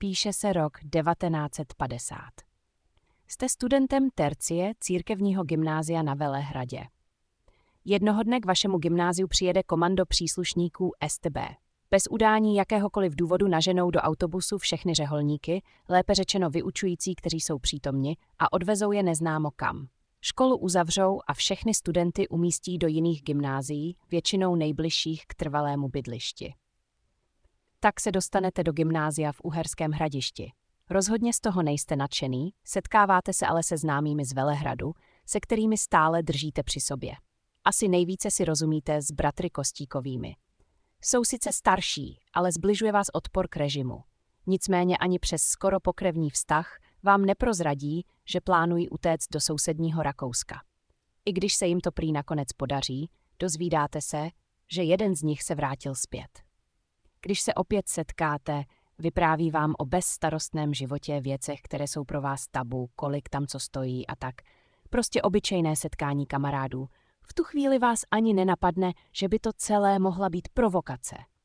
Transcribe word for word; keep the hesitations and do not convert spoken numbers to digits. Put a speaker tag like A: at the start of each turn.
A: Píše se rok devatenáct set padesát. Jste studentem tercie církevního gymnázia na Velehradě. Jednoho dne k vašemu gymnáziu přijede komando příslušníků S T B. Bez udání jakéhokoliv důvodu naženou do autobusu všechny řeholníky, lépe řečeno vyučující, kteří jsou přítomni, a odvezou je neznámo kam. Školu uzavřou a všechny studenty umístí do jiných gymnázií, většinou nejbližších k trvalému bydlišti. Tak se dostanete do gymnázia v Uherském Hradišti. Rozhodně z toho nejste nadšený, setkáváte se ale se známými z Velehradu, se kterými stále držíte při sobě. Asi nejvíce si rozumíte s bratry Kostíkovými. Jsou sice starší, ale zbližuje vás odpor k režimu. Nicméně ani přes skoro pokrevní vztah vám neprozradí, že plánují utéct do sousedního Rakouska. I když se jim to prý nakonec podaří, dozvídáte se, že jeden z nich se vrátil zpět. Když se opět setkáte, vypráví vám o bezstarostném životě, věcech, které jsou pro vás tabu, kolik tam co stojí a tak. Prostě obyčejné setkání kamarádů. V tu chvíli vás ani nenapadne, že by to celé mohla být provokace.